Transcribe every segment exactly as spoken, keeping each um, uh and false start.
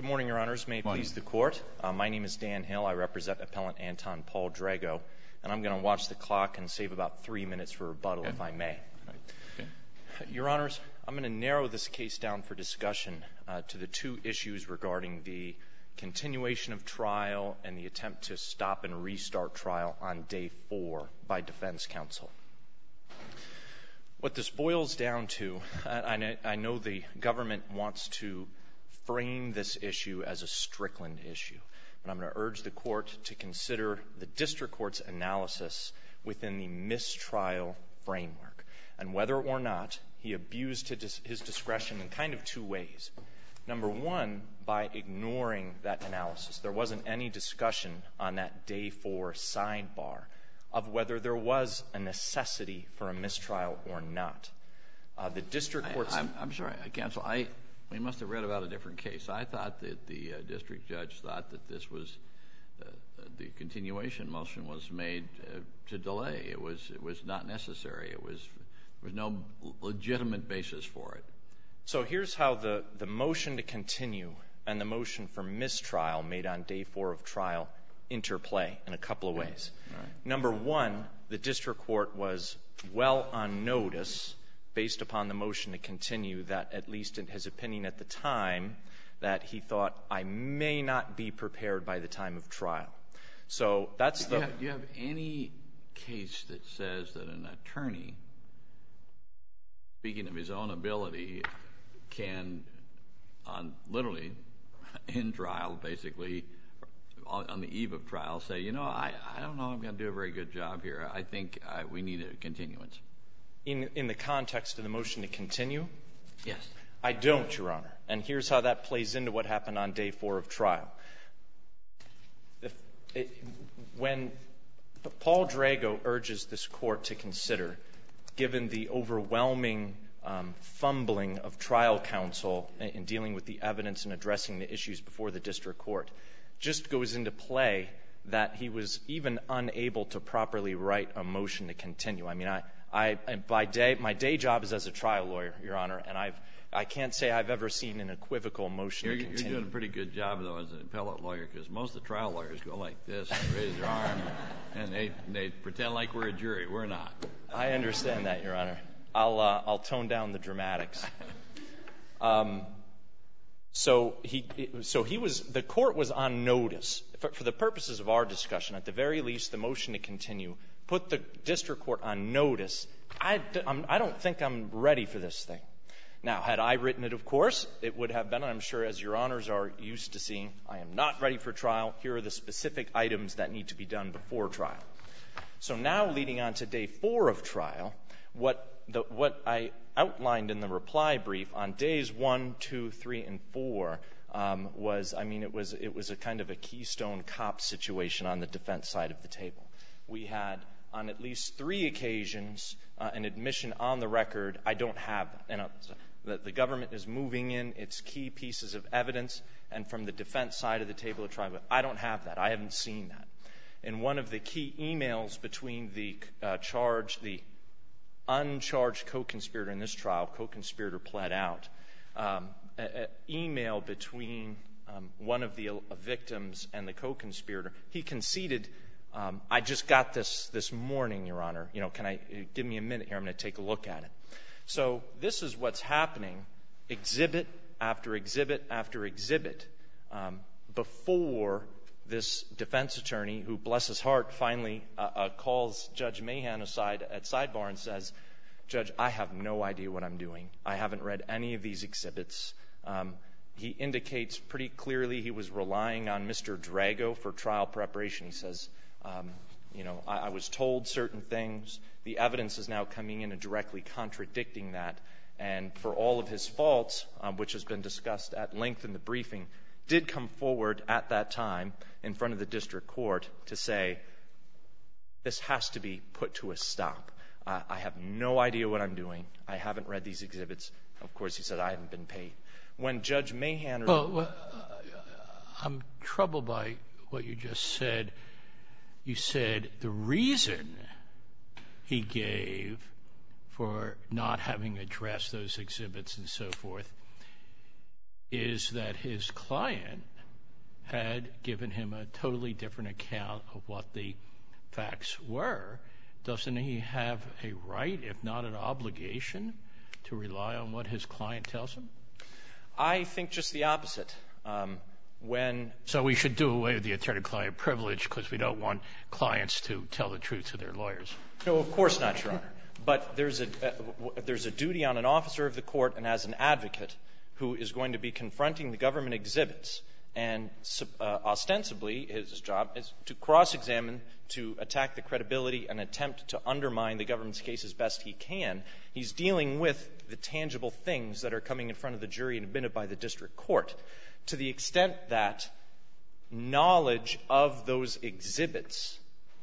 Good morning, Your Honors. May it please the Court. Uh, my name is Dan Hill. I represent Appellant Anton Paul Drago, and I'm going to watch the clock and save about three minutes for rebuttal, okay, if I may. Okay. Your Honors, I'm going to narrow this case down for discussion uh, to the two issues regarding the continuation of trial and the attempt to stop and restart trial on day four by defense counsel. What this boils down to, I, I know the government wants to frame this issue as a Strickland issue, but I'm going to urge the Court to consider the District Court's analysis within the mistrial framework, and whether or not he abused his discretion in kind of two ways. Number one, by ignoring that analysis. There wasn't any discussion on that day four sidebar of whether there was a necessity for a mistrial or not. Uh, the District Court's... I, I'm, I'm sorry, Counsel, I... We must have read about a different case. I thought that the uh, district judge thought that this was uh, the continuation motion was made uh, to delay. It was it was not necessary. It was there was no legitimate basis for it. So here's how the the motion to continue and the motion for mistrial made on day four of trial interplay in a couple of ways. All right. Number one, the district court was well on notice, based upon the motion to continue, that at least in his opinion at the time, that he thought, I may not be prepared by the time of trial. So that's the... Do you have, do you have any case that says that an attorney, speaking of his own ability, can, on literally in trial, basically, on, on the eve of trial, say, you know, I, I don't know I'm going to do a very good job here. I think I, we need a continuance. In, in the context of the motion to continue? Yes. I don't, Your Honor. And here's how that plays into what happened on day four of trial. If it, when Paul Drago urges this court to consider, given the overwhelming um, fumbling of trial counsel in, in dealing with the evidence and addressing the issues before the district court, just goes into play that he was even unable to properly write a motion to continue. I mean, I... I, by day, my day job is as a trial lawyer, Your Honor, and I've, I can't say I've ever seen an equivocal motion you're, to continue. You're doing a pretty good job, though, as an appellate lawyer, because most of the trial lawyers go like this, and raise their arm, and they, they pretend like we're a jury. We're not. I understand that, Your Honor. I'll, uh, I'll tone down the dramatics. Um, so he, so he was, the court was on notice. For, for the purposes of our discussion, at the very least, the motion to continue put the district court on notice. I, I'm, I don't think I'm ready for this thing. Now, had I written it, of course, it would have been, I'm sure, as Your Honors are used to seeing, I am not ready for trial. Here are the specific items that need to be done before trial. So now, leading on to day four of trial, what, the, what I outlined in the reply brief on days one, two, three, and four um, was, I mean, it was, it was a kind of a Keystone Cop situation on the defense side of the table. We had, on at least three occasions, uh, an admission on the record, I don't have, and uh, that the government is moving in its key pieces of evidence, and from the defense side of the table of trial, I don't have that. I haven't seen that. In one of the key emails between the uh, charge, the uncharged co-conspirator in this trial, co-conspirator pled out, um, an email between um, one of the uh, victims and the co-conspirator, he conceded, Um, I just got this this morning, Your Honor. You know, can I give me a minute here? I'm going to take a look at it. So this is what's happening, exhibit after exhibit after exhibit, um, before this defense attorney, who, bless his heart, finally uh, uh, calls Judge Mahan aside at sidebar and says, Judge, I have no idea what I'm doing. I haven't read any of these exhibits. Um, he indicates pretty clearly he was relying on Mister Drago for trial preparation. He says, Um, you know, I, I was told certain things. The evidence is now coming in and directly contradicting that. And for all of his faults, um, which has been discussed at length in the briefing, did come forward at that time in front of the district court to say, this has to be put to a stop. Uh, I have no idea what I'm doing. I haven't read these exhibits. Of course, he said, I haven't been paid. When Judge Mahan... Well, well uh, I'm troubled by what you just said. You said the reason he gave for not having addressed those exhibits and so forth is that his client had given him a totally different account of what the facts were. Doesn't he have a right, if not an obligation, to rely on what his client tells him? I think just the opposite. Um, when So we should do away with the attorney-client privilege because we don't want clients to tell the truth to their lawyers. No, of course not, Your Honor. But there's a, uh, there's a duty on an officer of the court and as an advocate who is going to be confronting the government exhibits. And uh, ostensibly, his job is to cross-examine, to attack the credibility and attempt to undermine the government's case as best he can. He's dealing with the tangible things that are coming in front of the jury and admitted by the district court. To the extent that knowledge of those exhibits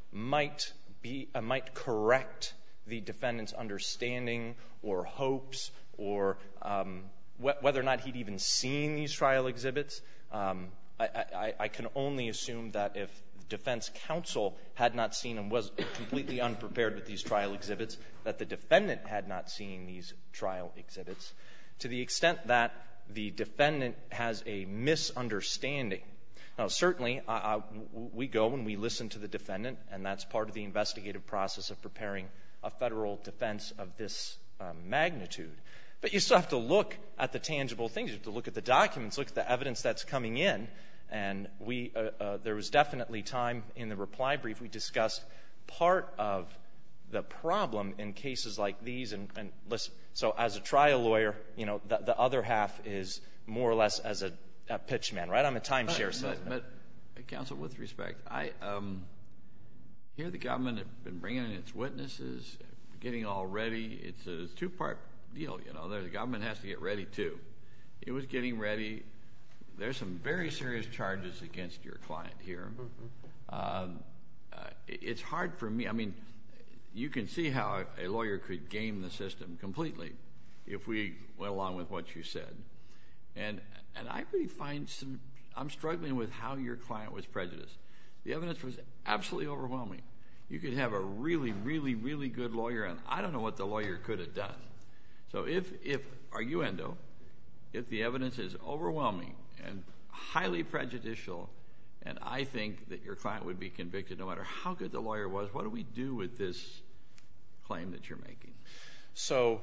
might be, uh, might correct the defendant's understanding or hopes or um, wh- whether or not he'd even seen these trial exhibits, um, I, I, I can only assume that if defense counsel had not seen and was completely unprepared with these trial exhibits, that the defendant had not seen these trial exhibits. To the extent that the defendant has a misunderstanding. Now, certainly, I, I, we go and we listen to the defendant, and that's part of the investigative process of preparing a federal defense of this um, magnitude. But you still have to look at the tangible things. You have to look at the documents, look at the evidence that's coming in. And we, uh, uh, there was definitely time in the reply brief we discussed part of the problem in cases like these. And, and listen, so as a trial lawyer, you know, the, the other half is more or less as a, a pitchman, right? I'm a timeshare salesman. But, but, counsel, with respect, I um, hear the government have been bringing in its witnesses, getting all ready. It's a two-part deal, you know. The government has to get ready, too. It was getting ready. There's some very serious charges against your client here. Mm-hmm. um, uh, it, it's hard for me. I mean, you can see how a, a lawyer could game the system completely if we went along with what you said. And and I really find some, I'm struggling with how your client was prejudiced. The evidence was absolutely overwhelming. You could have a really, really, really good lawyer, and I don't know what the lawyer could have done. So if, if arguendo, if the evidence is overwhelming and highly prejudicial, and I think that your client would be convicted no matter how good the lawyer was, what do we do with this claim that you're making? So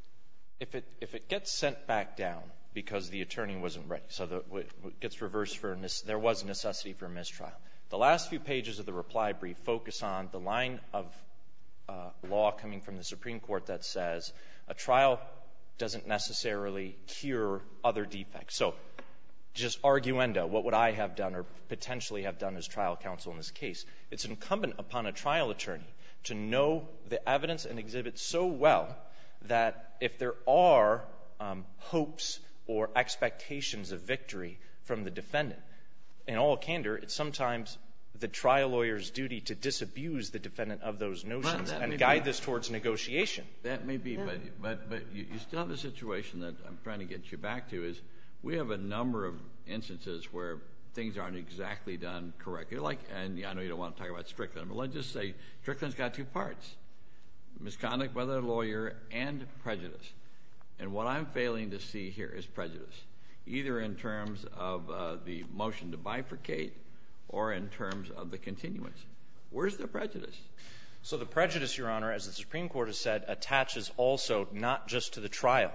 if it if it gets sent back down because the attorney wasn't ready, so the, it gets reversed for a, there was a necessity for a mistrial. The last few pages of the reply brief focus on the line of uh, law coming from the Supreme Court that says a trial doesn't necessarily cure other defects. So just arguendo, what would I have done or potentially have done as trial counsel in this case? It's incumbent upon a trial attorney to know the evidence and exhibits so well that if there are um, hopes or expectations of victory from the defendant, in all candor, it's sometimes the trial lawyer's duty to disabuse the defendant of those notions well, and guide be. this towards negotiation. That may be, yeah. but but but you, you still have a situation that I'm trying to get you back to is we have a number of instances where things aren't exactly done correctly. Like, and I know you don't want to talk about Strickland, but let's just say Strickland's got two parts: misconduct by the lawyer and prejudice. And what I'm failing to see here is prejudice, either in terms of uh, the motion to bifurcate or in terms of the continuance. Where's the prejudice? So the prejudice, Your Honor, as the Supreme Court has said, attaches also not just to the trial.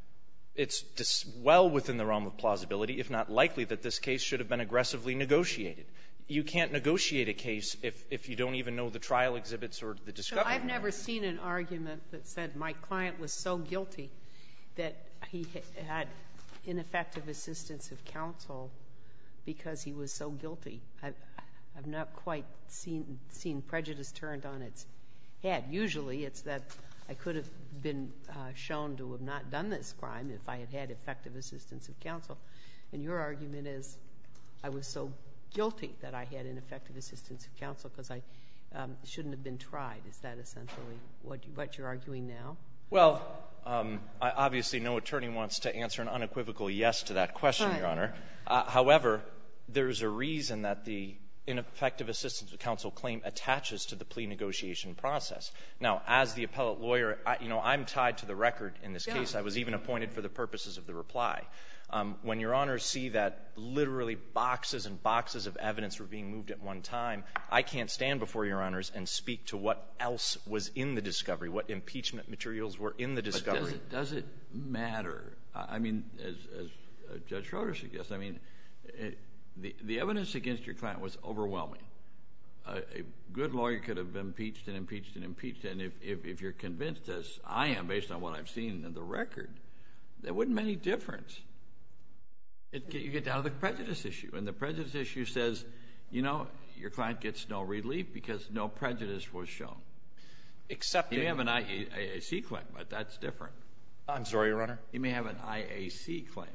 It's dis- well within the realm of plausibility, if not likely, that this case should have been aggressively negotiated. You can't negotiate a case if, if you don't even know the trial exhibits or the discovery. So I've never seen an argument that said my client was so guilty that he had ineffective assistance of counsel because he was so guilty. I've, I've not quite seen seen prejudice turned on its head. Usually it's that I could have been uh, shown to have not done this crime if I had had effective assistance of counsel. And your argument is I was so guilty that I had ineffective assistance of counsel because I um, shouldn't have been tried. Is that essentially what, you, what you're arguing now? Well, um, I, obviously no attorney wants to answer an unequivocal yes to that question, right. Your Honor. Uh, however, there's a reason that the ineffective assistance of counsel claim attaches to the plea negotiation process. Now, as the appellate lawyer, I, you know, I'm tied to the record in this yeah. case. I was even appointed for the purposes of the reply. Um, when Your Honors see that literally boxes and boxes of evidence were being moved at one time, I can't stand before Your Honors and speak to what else was in the discovery, what impeachment materials were in the discovery. But does it, does it matter? I mean, as, as uh, Judge Schroeder suggests, I mean, it, the, the evidence against your client was overwhelming. A, a good lawyer could have impeached and impeached and impeached, and if, if, if you're convinced, as I am based on what I've seen in the record, there wouldn't make any difference. It, you get down to the prejudice issue, and the prejudice issue says, you know, your client gets no relief because no prejudice was shown. Except you may have an I A C claim, but that's different. I'm sorry, Your Honor? You may have an I A C claim.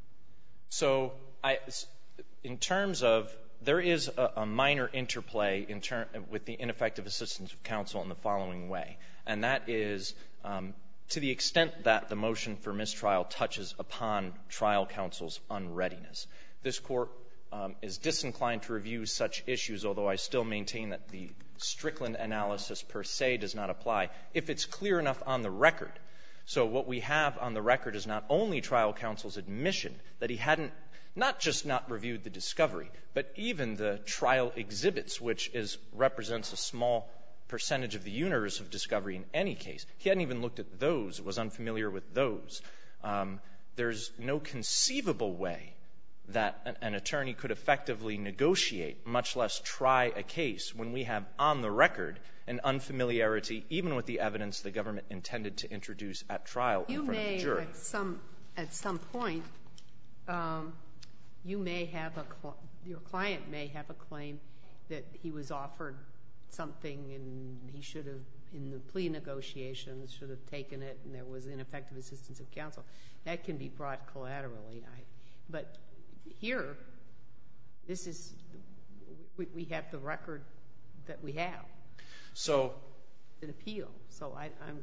So I, in terms of, there is a, a minor interplay in ter with the ineffective assistance of counsel in the following way, and that is um, to the extent that the motion for mistrial touches upon trial counsel's unreadiness. This Court um, is disinclined to review such issues, although I still maintain that the Strickland analysis per se does not apply, if it's clear enough on the record. So what we have on the record is not only trial counsel's admission that he hadn't not just not reviewed the discovery, but even the trial exhibits, which is represents a small percentage of the universe of discovery in any case. He hadn't even looked at those, was unfamiliar with those. Um, there's no conceivable way that an, an attorney could effectively negotiate, much less try a case, when we have on the record an unfamiliarity, even with the evidence the government intended to introduce at trial in front of the jury. You may, at some, at some point, um, you may have a, cl your client may have a claim that he was offered something and he should have, in the plea negotiations, should have taken it and there was ineffective assistance of counsel. That can be brought collaterally. I, but here, this is, we, we have the record that we have. So, an appeal. So I, I'm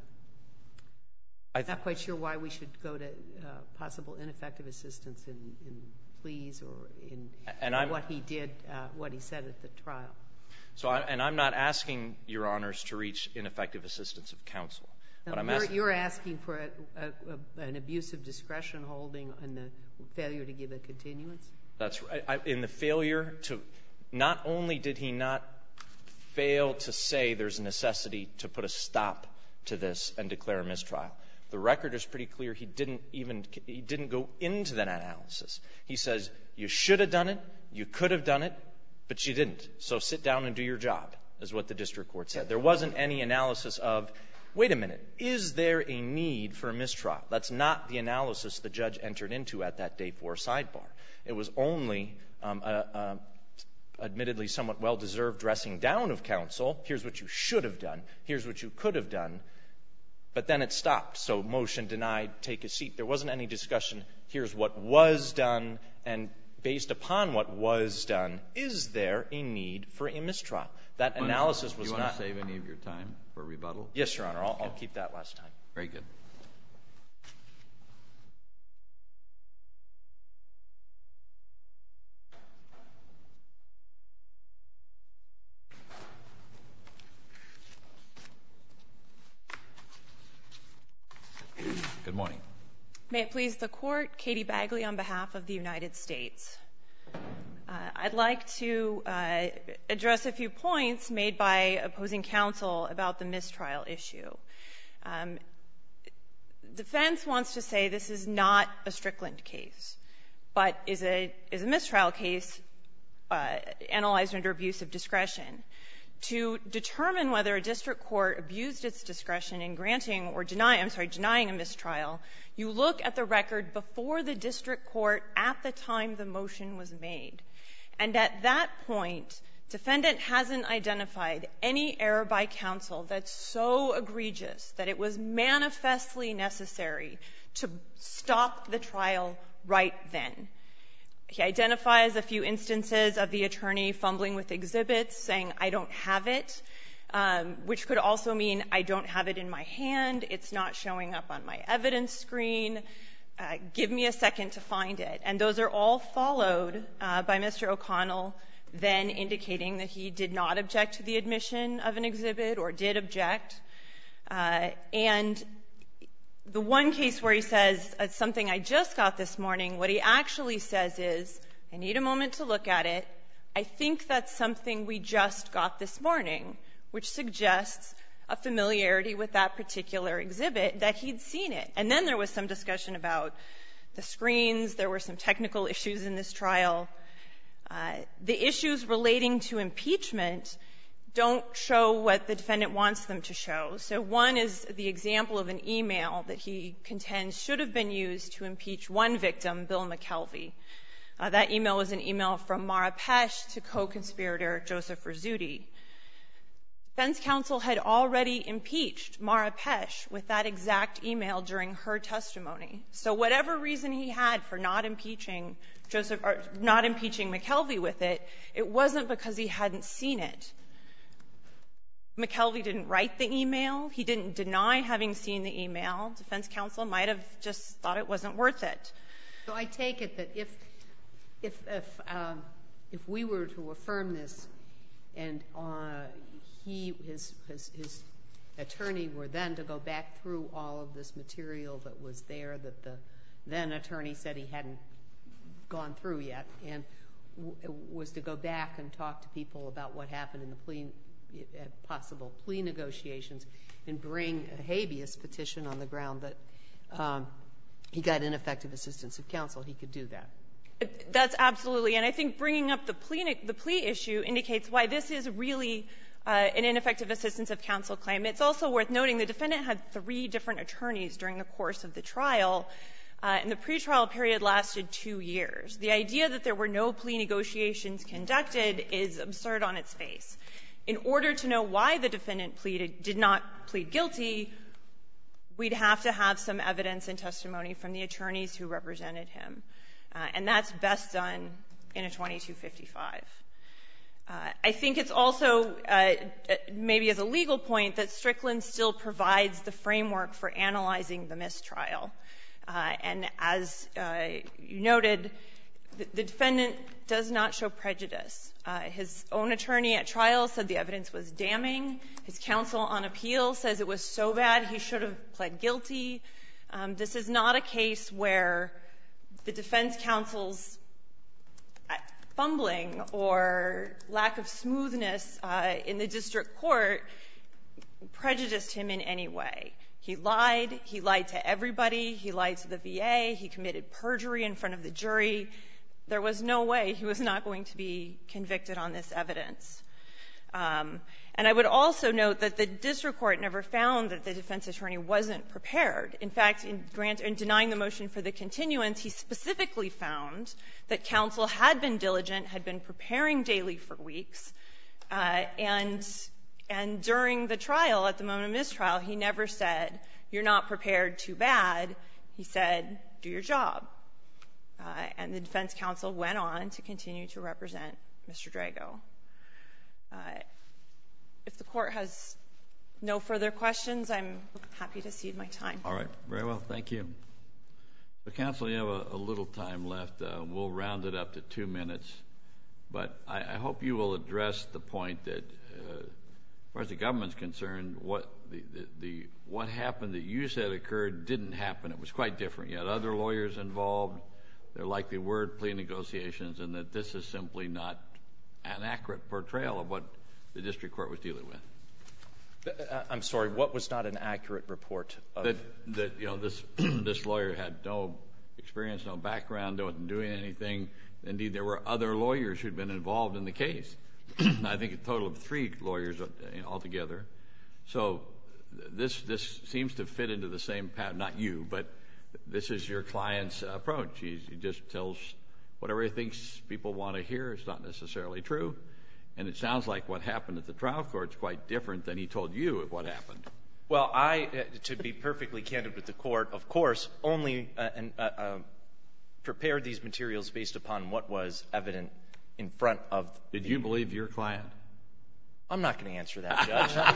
I not quite sure why we should go to uh, possible ineffective assistance in, in pleas or in and I'm, what he did, uh, what he said at the trial. So, I, and I'm not asking Your Honors to reach ineffective assistance of counsel. No, but I'm you're, asking, you're asking for a, a, a, an abusive discretion holding and the failure to give a continuance? That's right. I, in the failure to, not only did he not fail to say there's a necessity to put a stop to this and declare a mistrial, the record is pretty clear he didn't even, he didn't go into that analysis. He says, you should have done it, you could have done it, but you didn't. So sit down and do your job, is what the district court said. There wasn't any analysis of, wait a minute, is there a need for a mistrial? That's not the analysis the judge entered into at that day four sidebar. It was only um, a, a admittedly somewhat well-deserved dressing down of counsel. Here's what you should have done. Here's what you could have done. But then it stopped. So motion denied, take a seat. There wasn't any discussion, here's what was done, and based upon what was done, is there a need for a mistrial? That analysis was not... Do you want to save any of your time for rebuttal? Yes, Your Honor. I'll, I'll keep that last time. Very good. Good morning. May it please the Court, Katie Bagley on behalf of the United States. Uh, I'd like to uh, address a few points made by opposing counsel about the mistrial issue. Um, defense wants to say this is not a Strickland case, but is a, is a mistrial case uh, analyzed under abuse of discretion. To determine whether a district court abused its discretion in granting or denying, I'm sorry, denying a mistrial, you look at the record before the district court at the time the motion was made. And at that point, defendant hasn't identified any error by counsel that's so egregious that it was manifestly necessary to stop the trial right then. He identifies a few instances of the attorney fumbling with exhibits, saying, I don't have it, um, which could also mean I don't have it in my hand, it's not showing up on my evidence screen, uh, give me a second to find it. And those are all followed uh, by Mister O'Connell then indicating that he did not object to the admission of an exhibit or did object. Uh, and the one case where he says, it's something I just got this morning, what he actually says is, I need a moment to look at it. I think that's something we just got this morning, which suggests a familiarity with that particular exhibit, that he'd seen it. And then there was some discussion about the screens. There were some technical issues in this trial. Uh, the issues relating to impeachment don't show what the defendant wants them to show. So one is the example of an email that he contends should have been used to impeach one victim, Bill McKelvey. Uh, that email was an email from Mara Pesch to co-conspirator Joseph Rizzuti. Defense counsel had already impeached Mara Pesch with that exact email during her testimony. So whatever reason he had for not impeaching Joseph, or not impeaching McKelvey with it, it wasn't because he hadn't seen it. McKelvey didn't write the email. He didn't deny having seen the email. Defense counsel might have just thought it wasn't worth it. So I take it that if if if um, if we were to affirm this, and uh, he his his his attorney were then to go back through all of this material that was there that the then attorney said he hadn't gone through yet, and w- was to go back and talk to people about what happened in the plea, possible plea negotiations, and bring a habeas petition on the ground that um, he got ineffective assistance of counsel, he could do that. That's absolutely, and I think bringing up the plea the plea issue indicates why this is really uh, an ineffective assistance of counsel claim. It's also worth noting the defendant had three different attorneys during the course of the trial, uh, and the pretrial period lasted two years. The idea that there were no plea negotiations conducted is absurd on its face. In order to know why the defendant pleaded, did not plead guilty, we'd have to have some evidence and testimony from the attorneys who represented him. Uh, and that's best done in a twenty-two fifty-five. Uh, I think it's also, uh, maybe as a legal point, that Strickland still provides the framework for analyzing the mistrial. Uh, and as uh, you noted, the, the defendant does not show prejudice. Uh, his own attorney at trial said the evidence was damning. His counsel on appeal says it was so bad he should have pled guilty. Um, this is not a case where the defense counsel's fumbling or lack of smoothness uh, in the district court prejudiced him in any way. He lied. He lied to everybody. He lied to the V A. He committed perjury in front of the jury. There was no way he was not going to be convicted on this evidence. Um, and I would also note that the district court never found that the defense attorney wasn't prepared. In fact, in, grant, in denying the motion for the continuance, he specifically found that counsel had been diligent, had been preparing daily for weeks, uh, and and during the trial, at the moment of mistrial, he never said, "You're not prepared, too bad." He said, "Do your job." Uh, and the defense counsel went on to continue to represent Mister Drago. Uh, if the court has no further questions, I'm happy to cede my time. All right. Very well. Thank you. So, counsel, you have a, a little time left. Uh, we'll round it up to two minutes. But I, I hope you will address the point that, uh, as far as the government's concerned, what the, the, the what happened that you said occurred didn't happen. It was quite different. You had other lawyers involved. There likely were plea negotiations, and that this is simply not an accurate portrayal of what the district court was dealing with. I'm sorry, what was not an accurate report of? That, that you know, this this lawyer had no experience, no background, wasn't doing anything. Indeed, there were other lawyers who'd been involved in the case. I think a total of three lawyers altogether. So this this seems to fit into the same pattern. Not you, but this is your client's approach. He, he just tells whatever he thinks people want to hear. It's not necessarily true. And it sounds like what happened at the trial court is quite different than he told you of what happened. Well, I, uh, to be perfectly candid with the court, of course, only uh, and, uh, uh, prepared these materials based upon what was evident in front of. Did the, you believe your client? I'm not going to answer that,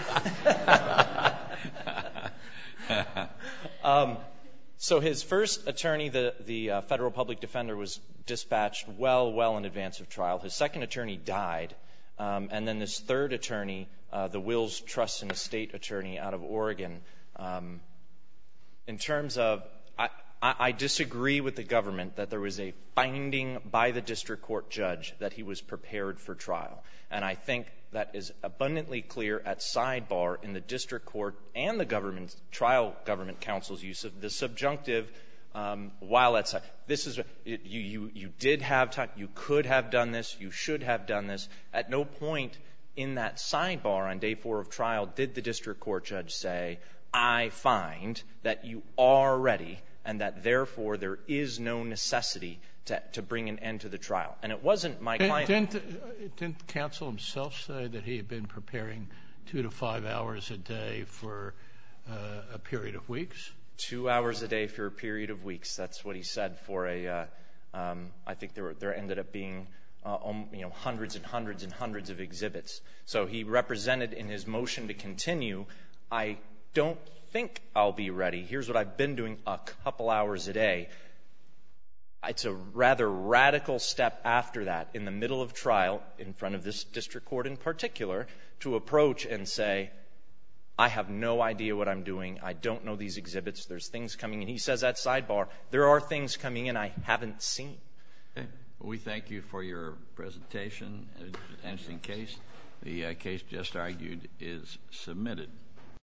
Judge. um, so his first attorney, the, the uh, federal public defender, was dispatched well, well in advance of trial. His second attorney died. Um, and then this third attorney, uh, the Wills Trust and Estate attorney out of Oregon, um, In terms of, I, I, I disagree with the government that there was a finding by the district court judge that he was prepared for trial. And I think that is abundantly clear at sidebar in the district court and the government, trial government counsel's use of the subjunctive um, while at side. This is, you, you, you did have time, you could have done this, you should have done this. At no point in that sidebar on day four of trial did the district court judge say, I find that you are ready and that therefore there is no necessity to, to bring an end to the trial. And it wasn't my client. Didn't, didn't counsel himself say that he had been preparing two to five hours a day for uh, a period of weeks? Two hours a day for a period of weeks. That's what he said for a, uh, um, I think there, were, there ended up being uh, um, you know, hundreds and hundreds and hundreds of exhibits. So he represented in his motion to continue, I don't think I'll be ready. Here's what I've been doing a couple hours a day. It's a rather radical step after that, in the middle of trial, in front of this district court in particular, to approach and say, I have no idea what I'm doing. I don't know these exhibits. There's things coming in. He says at sidebar, there are things coming in I haven't seen. Okay. Well, we thank you for your presentation. It's an interesting case. The uh, case just argued is submitted.